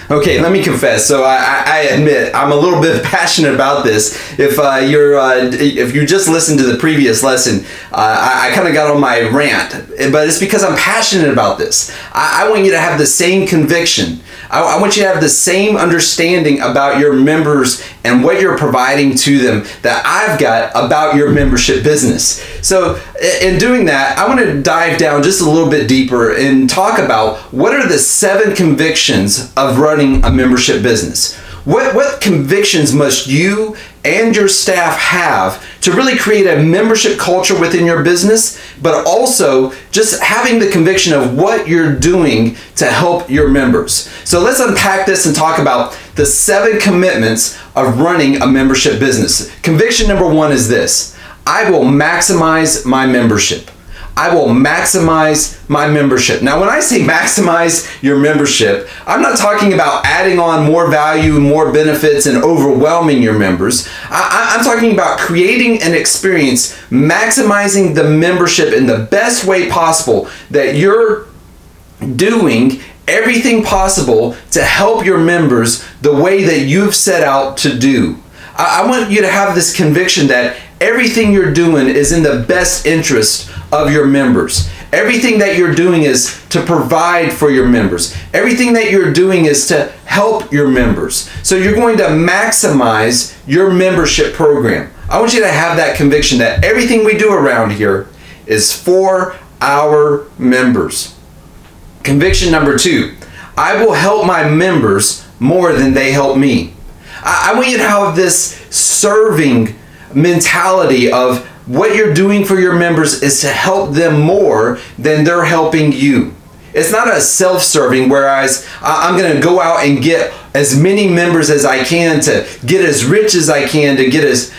Okay, let me confess. So I admit I'm a little bit passionate about this. If you just listened to the previous lesson, I kind of got on my rant, but it's because I'm passionate about this. I want you to have the same conviction. I want you to have the same understanding about your members and what you're providing to them that I've got about your membership business. So in doing that, I want to dive down just a little bit deeper and talk about what are the 7 convictions of running a membership business. What convictions must you and your staff have to really create a membership culture within your business, but also just having the conviction of what you're doing to help your members. So let's unpack this and talk about the 7 commitments of running a membership business. Conviction number 1 is this: I will maximize my membership. I will maximize my membership. Now, when I say maximize your membership, I'm not talking about adding on more value, more benefits, and overwhelming your members. I'm talking about creating an experience, maximizing the membership in the best way possible, that you're doing everything possible to help your members the way that you've set out to do. I want you to have this conviction that everything you're doing is in the best interest of your members. Everything that you're doing is to provide for your members. Everything that you're doing is to help your members. So you're going to maximize your membership program. I want you to have that conviction that everything we do around here is for our members. Conviction number 2, I will help my members more than they help me. I want you to have this serving mentality of what you're doing for your members is to help them more than they're helping you. It's not a self-serving, whereas I'm going to go out and get as many members as I can, to get as rich as I can, to get as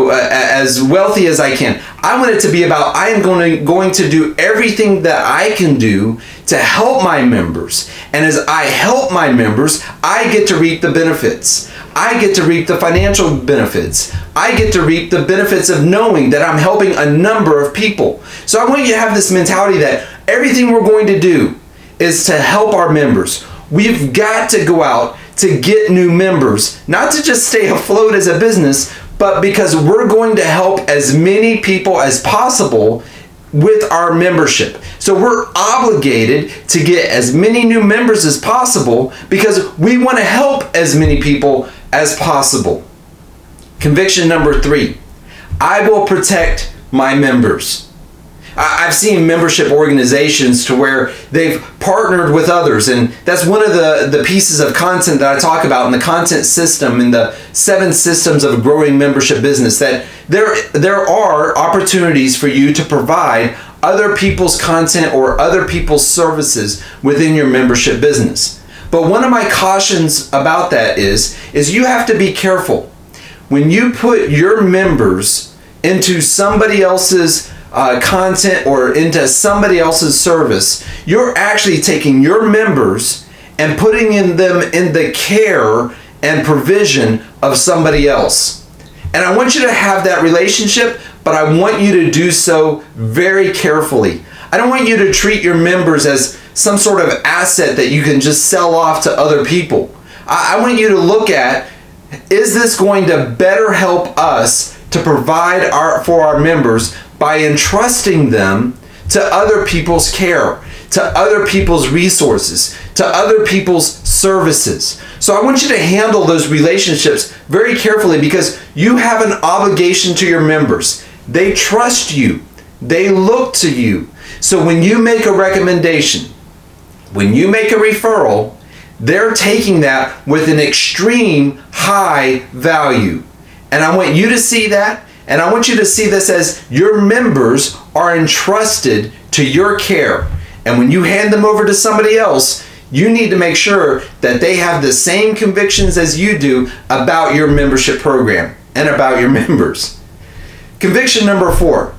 wealthy as I can. I want it to be about, I am going to do everything that I can do to help my members. And as I help my members, I get to reap the benefits. I get to reap the financial benefits. I get to reap the benefits of knowing that I'm helping a number of people. So I want you to have this mentality that everything we're going to do is to help our members. We've got to go out to get new members, not to just stay afloat as a business, but because we're going to help as many people as possible with our membership. So we're obligated to get as many new members as possible because we want to help as many people as possible. Conviction number 3, I will protect my members. I've seen membership organizations to where they've partnered with others, and that's one of the pieces of content that I talk about in the content system, in the 7 systems of a growing membership business, that there are opportunities for you to provide other people's content or other people's services within your membership business. But one of my cautions about that is you have to be careful. When you put your members into somebody else's content or into somebody else's service, you're actually taking your members and putting them in the care and provision of somebody else. And I want you to have that relationship, but I want you to do so very carefully. I don't want you to treat your members as some sort of asset that you can just sell off to other people. I want you to look at, is this going to better help us to provide for our members by entrusting them to other people's care, to other people's resources, to other people's services. So I want you to handle those relationships very carefully because you have an obligation to your members. They trust you. They look to you. So when you make a recommendation, when you make a referral, they're taking that with an extreme high value. And I want you to see that. And I want you to see this as your members are entrusted to your care. And when you hand them over to somebody else, you need to make sure that they have the same convictions as you do about your membership program and about your members. Conviction number 4,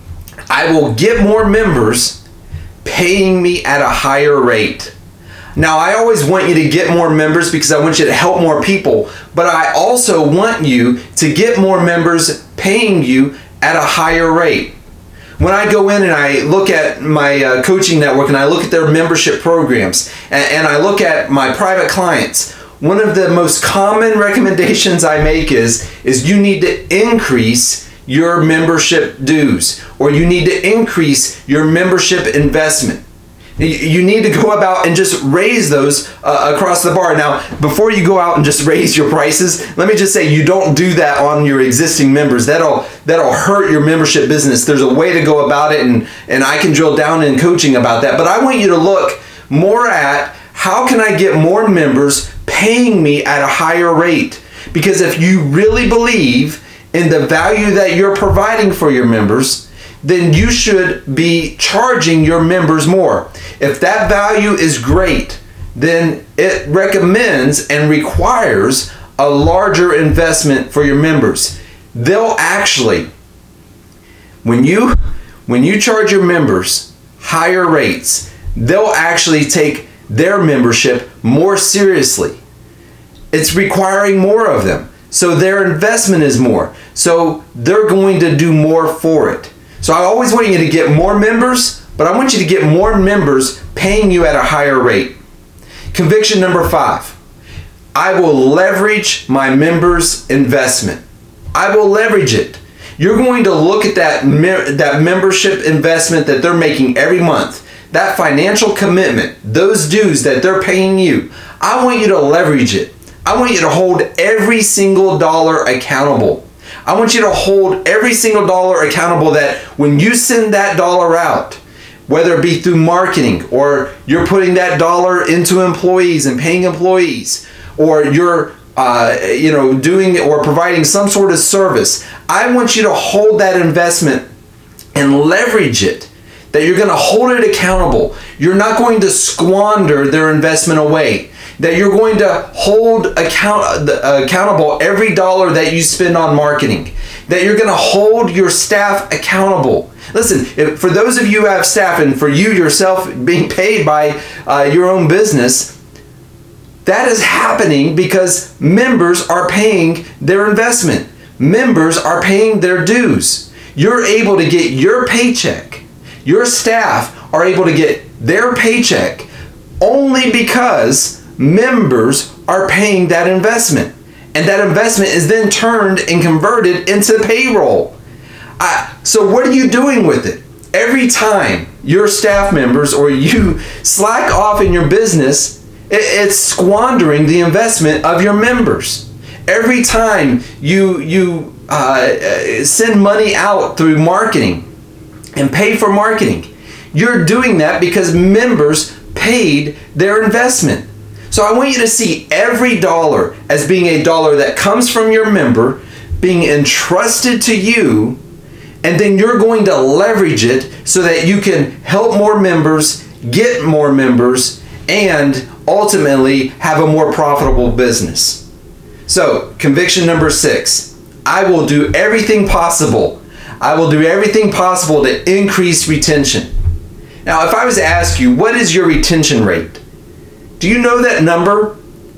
I will get more members paying me at a higher rate. Now, I always want you to get more members because I want you to help more people, but I also want you to get more members paying you at a higher rate. When I go in and I look at my coaching network and I look at their membership programs and I look at my private clients, one of the most common recommendations I make is you need to increase your membership dues, or you need to increase your membership investment. You need to go about and just raise those across the board. Now, before you go out and just raise your prices, let me just say you don't do that on your existing members. That'll hurt your membership business. There's a way to go about it, and I can drill down in coaching about that. But I want you to look more at how can I get more members paying me at a higher rate? Because if you really believe in the value that you're providing for your members, then you should be charging your members more. If that value is great, then it recommends and requires a larger investment for your members. They'll actually, when you charge your members higher rates, they'll actually take their membership more seriously. It's requiring more of them. So their investment is more. So they're going to do more for it. So I always want you to get more members, but I want you to get more members paying you at a higher rate. Conviction number 5. I will leverage my members' investment. I will leverage it. You're going to look at that membership investment that they're making every month, that financial commitment, those dues that they're paying you. I want you to leverage it. I want you to hold every single dollar accountable. I want you to hold every single dollar accountable, that when you send that dollar out, whether it be through marketing, or you're putting that dollar into employees and paying employees, or you're doing or providing some sort of service, I want you to hold that investment and leverage it. That you're going to hold it accountable. You're not going to squander their investment away. That you're going to hold accountable every dollar that you spend on marketing. That you're going to hold your staff accountable. Listen, for those of you who have staff, and for you yourself being paid by your own business, that is happening because members are paying their investment. Members are paying their dues. You're able to get your paycheck. Your staff are able to get their paycheck only because members are paying that investment. And that investment is then turned and converted into payroll. So what are you doing with it? Every time your staff members or you slack off in your business, it's squandering the investment of your members. Every time you send money out through marketing and pay for marketing, you're doing that because members paid their investment. So I want you to see every dollar as being a dollar that comes from your member, being entrusted to you, and then you're going to leverage it so that you can help more members, get more members, and ultimately have a more profitable business. So, conviction number 6, I will do everything possible. I will do everything possible to increase retention. Now, if I was to ask you, what is your retention rate? Do you know that number?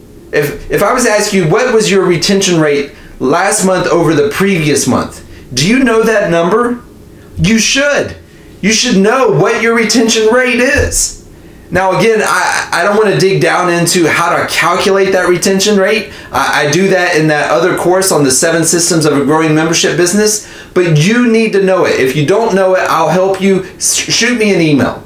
If I was to ask you, what was your retention rate last month over the previous month? Do you know that number? You should. You should know what your retention rate is. Now, again, I don't want to dig down into how to calculate that retention rate. I do that in that other course on the 7 systems of a growing membership business, but you need to know it. If you don't know it, I'll help you. Shoot me an email.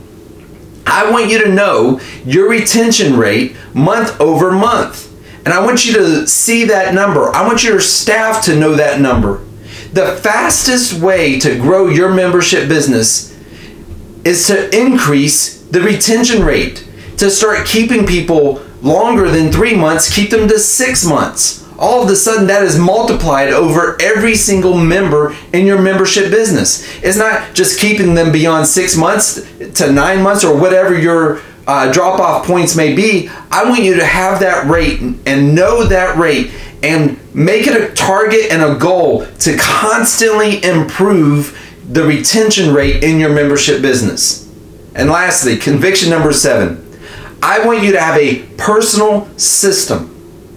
I want you to know your retention rate month over month. And I want you to see that number. I want your staff to know that number. The fastest way to grow your membership business is to increase the retention rate, to start keeping people longer than 3 months, keep them to 6 months. All of a sudden that is multiplied over every single member in your membership business. It's not just keeping them beyond 6 months to 9 months or whatever your drop-off points may be. I want you to have that rate and know that rate and make it a target and a goal to constantly improve the retention rate in your membership business. And lastly, conviction number 7, I want you to have a personal system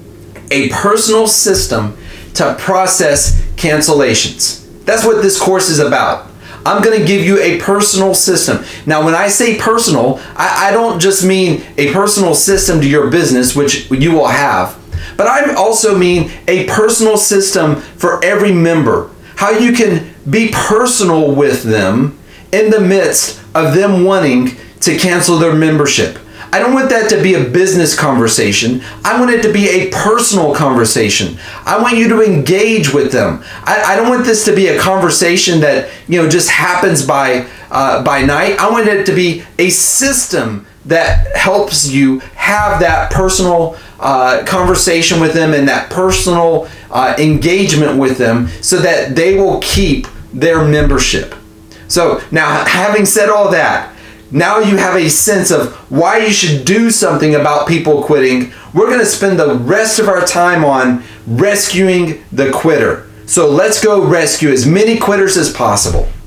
to process cancellations. That's what this course is about. I'm going to give you a personal system. Now, when I say personal, I don't just mean a personal system to your business, which you will have. But I also mean a personal system for every member. How you can be personal with them in the midst of them wanting to cancel their membership. I don't want that to be a business conversation. I want it to be a personal conversation. I want you to engage with them. I don't want this to be a conversation that just happens by night. I want it to be a system that helps you have that personal conversation with them and that personal engagement with them so that they will keep their membership. So now, having said all that, now you have a sense of why you should do something about people quitting. We're going to spend the rest of our time on rescuing the quitter. So let's go rescue as many quitters as possible.